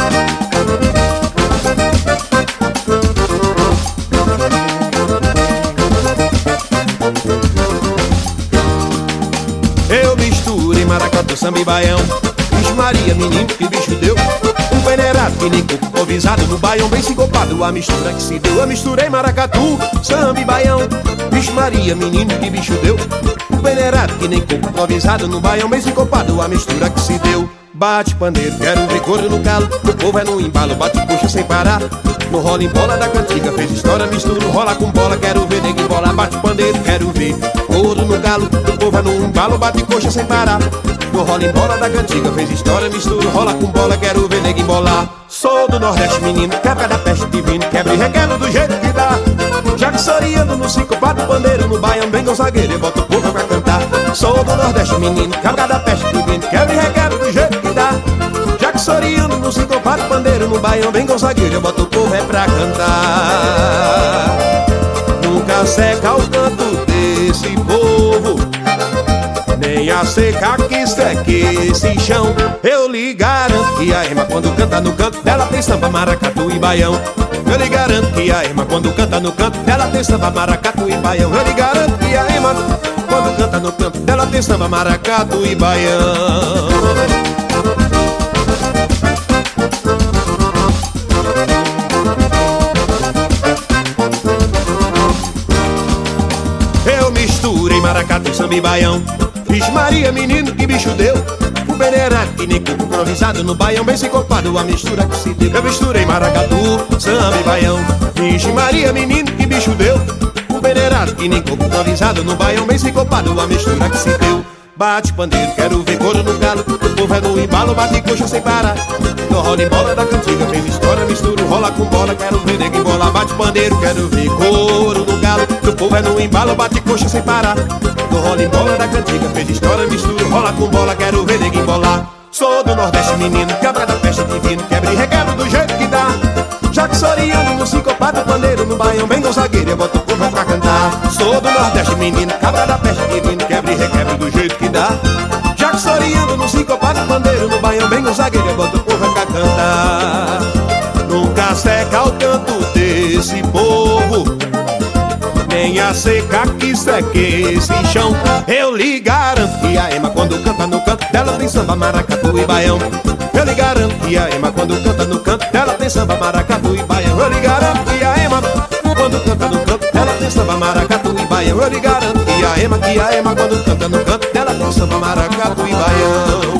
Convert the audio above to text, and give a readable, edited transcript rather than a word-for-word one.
Eu misturei maracatu, samba e baião. Vixe Maria, menino, que bicho deu. Um venerado que nem coco improvisado no baião, bem sincopado, a mistura que se deu. Eu misturei maracatu, samba e baião. Vixe Maria, menino, que bicho deu. Um venerado que nem coco improvisado no baião, bem sincopado, a mistura que se deu. Bate pandeiro, quero ver couro no calo. O povo é no embalo, bate coxa sem parar. No rola em bola da cantiga, fez história, mistura, rola com bola. Quero ver nego bola, bate pandeiro, quero ver couro no galo. O povo é no embalo, bate coxa sem parar. No rola em bola da cantiga, fez história, mistura, rola com bola. Quero ver nego embolar. Sou do Nordeste, menino, quebra da peste divino. Quebra e requebra do jeito que dá. Já que soriando no sincopado, pandeiro no baião, bem gonzagueiro, eu boto o povo pra cantar. Sou do Nordeste, menino, quebra da peste divino. Quebra e requebra do jeito que dá. Já que soriando no sincopado, pandeiro no baião, bem gonzagueiro, eu boto o povo é pra cantar. Nunca seca o canto desse povo, nem a seca que seque esse chão. Eu lhe garanto que a Irma quando canta no canto dela tem samba, maracatu e baião. Eu lhe garanto que a Irma quando canta no canto dela tem samba, maracatu e baião. Eu lhe garanto que a Irma quando canta no canto dela tem samba, maracatu e baião. Eu misturei maracatu, samba e baião. Vixe Maria, menino, que bicho deu. O venerado que nem coco improvisado no baião, bem sincopado, a mistura que se deu. Eu misturei maracatu, samba e baião. Vixe Maria, menino, que bicho deu. O venerado que nem coco improvisado no baião, bem sincopado, a mistura que se deu. Bate pandeiro, quero ver couro no galo. O povo é no embalo, bate coxa sem parar. No rola em bola da cantiga, fez história, mistura, rola com bola. Quero ver nego embolar. Bate pandeiro, quero ver couro no galo. O povo é no embalo, bate coxa sem parar. No rola em bola da cantiga, fez história, mistura, rola com bola. Quero ver nego embolar. Sou do Nordeste, menino, quebra da peste divino. Quebra e requebra do jeito que dá. Já que soriando no sincopado, pandeiro no baião, bem gonzagueiro, eu boto o povo pra cantar. Sou do Nordeste, menino, cabra da peste divino. Quebra e requebra do jeito que dá. Já que soriando no sincopado, pandeiro no baião, bem gonzagueiro, eu boto o povo pra cantar. Nunca seca o canto desse povo, nem a seca que seque esse chão. Eu lhe garanto que a Irma quando canta no canto dela tem samba, maracatu e baião. Eu lhe garanto que a Irma quando canta no canto dela tem samba, maracatu e baião. Eu lhe garanto que a Irma quando canta no canto dela tem samba, maracatu e baião. Eu lhe garanto que a Irma quando canta no canto dela tem samba, maracatu e baião.